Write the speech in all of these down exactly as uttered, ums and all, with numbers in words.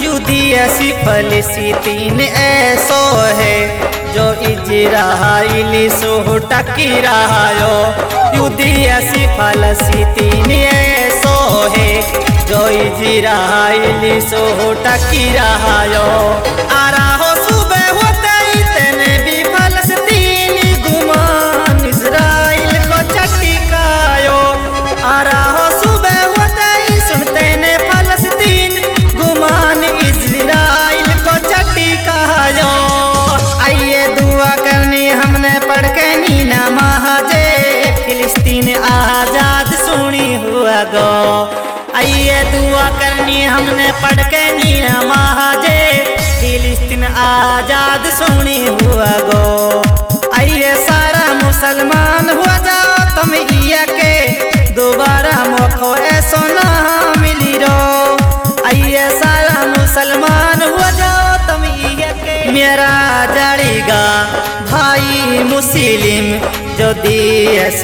युद्धि फलस्तीन ऐसो है जो इजराइल सो टकी रहायो। युद्धि फलस्तीन ऐसो है जो इजराइल सो टकी रहायो। आरा हो सुबह होते ही तेने भी फलस्तीन गुमान इजराइल को चटकायो। आरा हो सुबह होते ही सुनते ने फलस्तीन गुमान इजराइल को चटकायो। आइए दुआ करनी हमने पढ़ के नीना महाजे फिलिस्तीन आजाद सुनी हुआ गो। आइए दुआ करनी हमने पढ़ के नीना महाजे फिलिस्तीन आजाद सुनी हुआ गो। आइए सारा मुसलमान हुआ जाओ तुम इया के दोबारा मौको ऐसो ना मिली रो। आइए सारा मुसलमान हुआ जाओ तुम इया के। मेरा जड़ेगा भाई मुस्लिम जो देश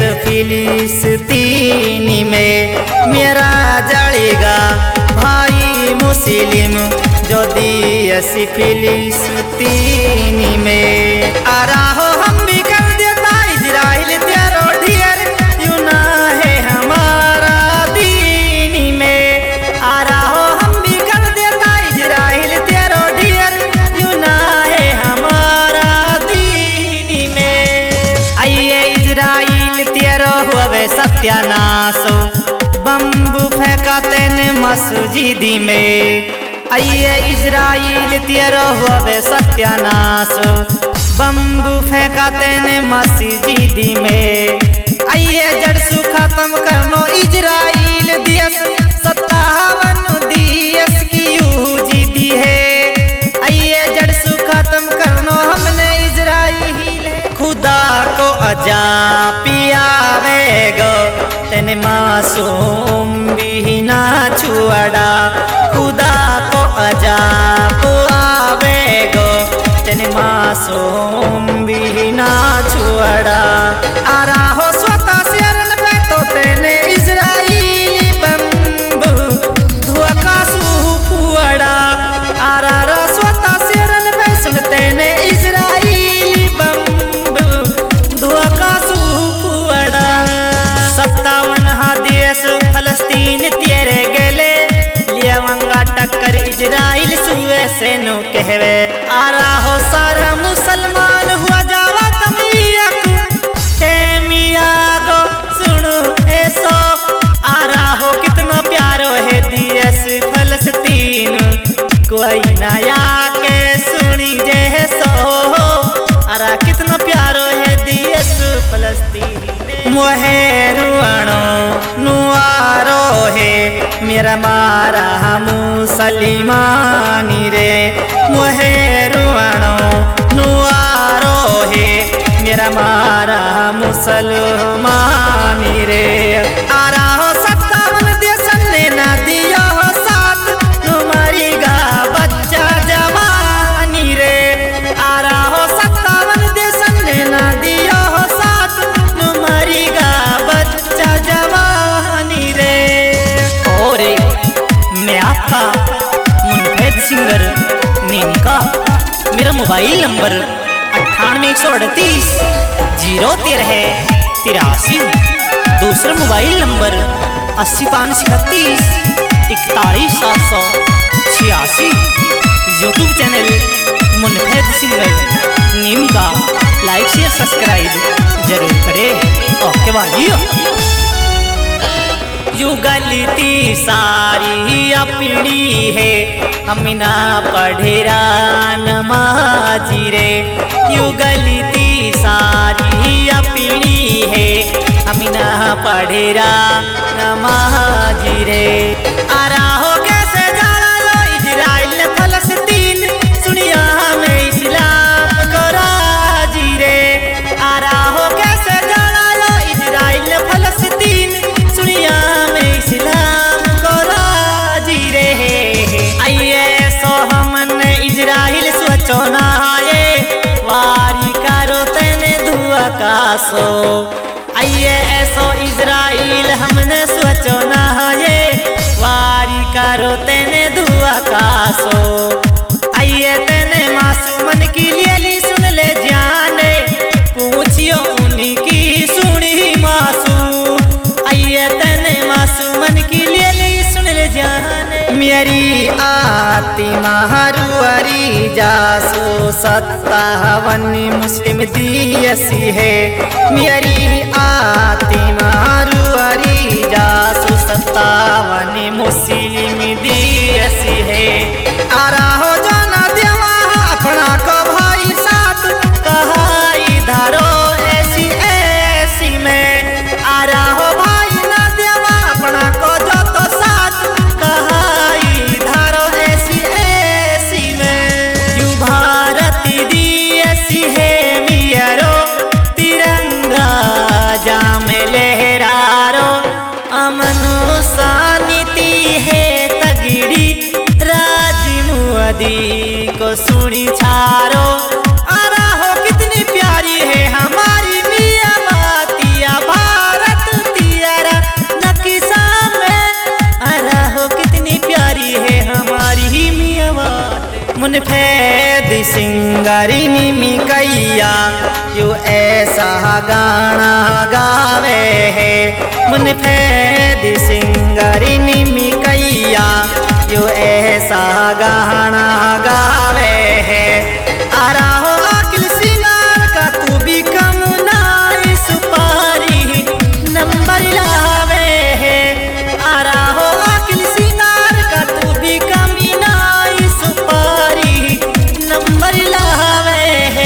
फिलिस्तीन में। मेरा जड़ेगा भाई मुस्लिम जो देश फिलिस्तीन में। आरा हो हम भी कर देता इजराइल तेरो ढेर यूं ना है हमारा दीन में। आरा हो हम भी कर देता इजराइल तेरो ढेर यूं ना है हमारा दीन में। आइए इजराइल तेरो हुए सत्यानाश बम्बू फेंका तेने मस्जिद में। आइए इजराइल तेरो हुए सत्यानाश बम्बू फेंका तेने मस्जिद में। आइए जड़सू खत्म करनो इजराइल दियस सत्तावन दियस की यूजिदी है। आइए जड़सू खत्म करनो हमने इजराइल खुदा को अजा पियावेगो तेने मासूम भी ना छुअड़ा। खुदा को अजा आवेगो तेने मासूम भी ना छुअड़ा। आरा हो स्वतः शरण पे तो तेने इजराइली बम्बू धुआका सुफुअड़ा। आरा रो स्वतः शरण पे सुन तेने इजराइली बम्बू धुआका सुफुअड़ा। सत्तावन हा देश फलस्तीन तेरे गेले लियावंगा टक्कर इजराइल सुए से नो कहवे। आरा हो सारा मुसलमान हुआ जावा तमिया तेमिया गो सुनो ऐसो। आरा हो कितना प्यारो है देश फलस्तीन कोई नया के सुनी जैसो। आरा कितना प्यारो है देश फलस्तीन। मोहे रुआणो नुआरो है मेरा मारा मुसलमानी रे। मोहे रुआणो नुआरो है मेरा मारा मुसलमानी रे। आरा हो सत्तावन देशन ने ना दिया हो साथ नुमारीगा बच्चा जवानी रे। आरा हो सत्तावन देशन ने ना दिया हो साथ नुमारीगा बच्चा जवानी रे। और मैं आपका मुनफैद सिंगर नेमिका। मेरा मोबाइल नंबर अट्ठानवे एक सौ अड़तीस जीरो तेरह तिरासी। दूसरा मोबाइल नंबर अस्सी पाँच सौ इकतीस इकतालीस सात सौ छियासी। यूट्यूब चैनल मुनफैद सिंगर नेमिका लाइक शेयर सब्सक्राइब जरूर करें। ओके भाई यू गलती सारी अपनी है हम ना पढ़ेरा नमाजी रे। यू गलती सारी अपनी है हम ना पढ़ेरा नमाजी रे। आरा हो कैसे जाना लो इजराइल फलस्तीन सुनिया हमें इस्लाम को राजी रे। आरा हो कैसे जाना लो इजराइल फलस्तीन सुनिया हमें इस्लाम को राजी रे। आइए सो हमने इजराइल सोचो ना आए वारी करो तेने धुआ का सो। आइए ऐसो इजराइल हमने सोचो ना आए वारी करो तेने दुआ सासो आइए तेने मासूमन की लिए सुन ले जाने पूछियो उन्हीं की सुनी मासू आइए तेने मासूमन की लिए सुन ले जाने मेरी आती महारुआरी जासो सत्तावन मुस्लिम दियसी है मेरी आती महारुआरी जासो सत्तावन मुस्लिम दियसी है आरा हो जाना देवा अपना को भाई साथ कहाई धारो ऐसी ऐसी में आरा हो भाई ना देवा अपना को जो तो साथ कहाई धारो ऐसी ऐसी में यू भारती दी ऐसी है मियरो तिरंगा जाम लहरारो अमनो शांति है तगड़ी राजी मुअदी को सुनी छारो आरा हो कितनी प्यारी है हमारी मियां बातिया भारत तियारा नक्शा में आरा हो कितनी प्यारी है हमारी मियां बात मुन फैद सिंगारी निमी कैया यो ऐसा गाना गावे है मुन फैद सिंगारी निमी कैया यो ऐसा गाना गावे है आरा हो अकिल सिंगार का तू भी कम नाई सुपारी नंबर लावे है आरा हो अकिल सिंगार का तू भी कम नाई सुपारी नंबर लावे है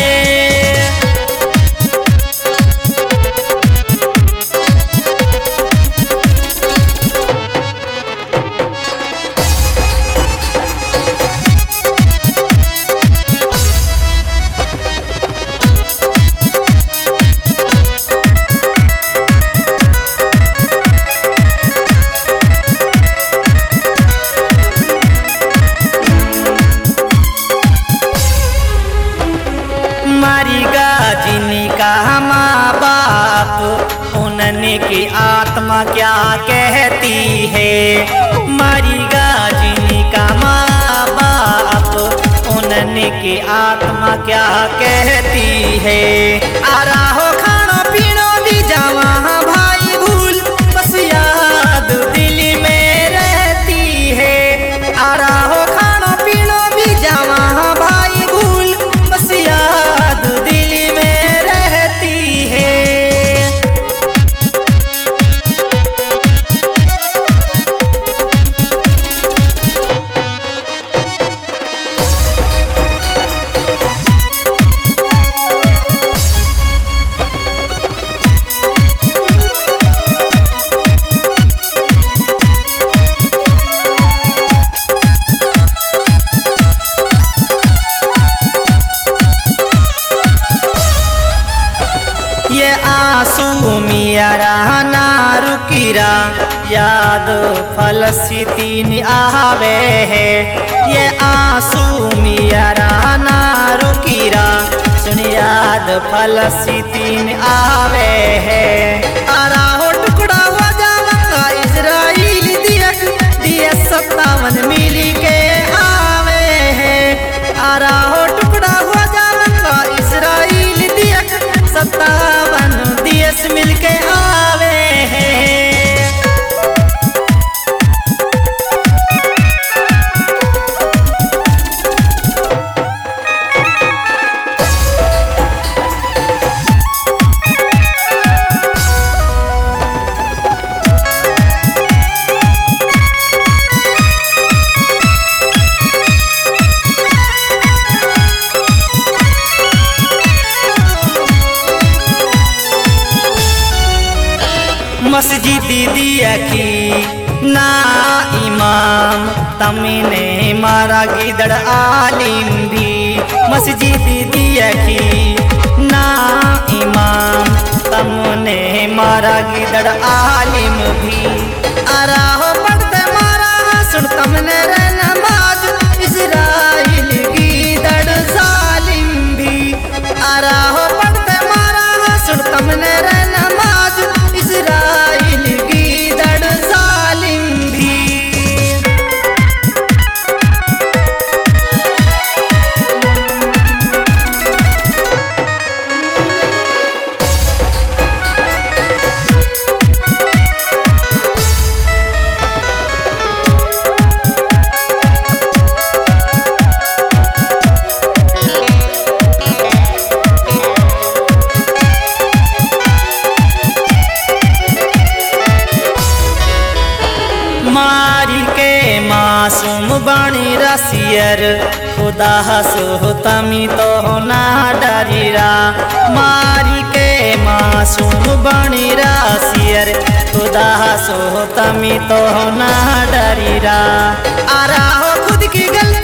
मारी गाजिनी का माँ बाप उन्होंने की आत्मा क्या कहती है मारी गाजिनी का माँ बाप उन्होंने की आत्मा क्या कहती है आरा हो खाना पीना भी जावा भाई भूल बस याद दिल में रहती है आरा हो खाना पीना भी जावा भाई भूल बस याद दिल में रहती है ये आंसू मियारा ना रुकिरा याद फलस्तीन आवे है ये आंसू मियारा ना रुकिरा सुन याद फलस्तीन आवे है आरा हो टुकड़ा हो जावा इजराइल दियक दिया सत्तावन मिली के आवे है आरा हो टुकड़ा हो जावा इजराइल दियक सत्तावन दियस मिलके आवे हैं मस्जिद दिया की ना इमाम तमने मारा गिदड़ आलिम भी मस्जिद दिया की ना इमाम तमने मारा गिदड़ आलिम भी आरा हो पढ़ते मारा सुन तमने रे नमाज इजराइल गिदड़ जालिम भी आरा हो पढ़ते मारा सुन तमने रे नमाज इजराइल गिदड़ जालिम भी रासियर खुदा सो तमी तो ना डरीरा मारी के मासूम बनी रासियर खुदा सो तमी तो ना डरीरा आरा हो खुद की गल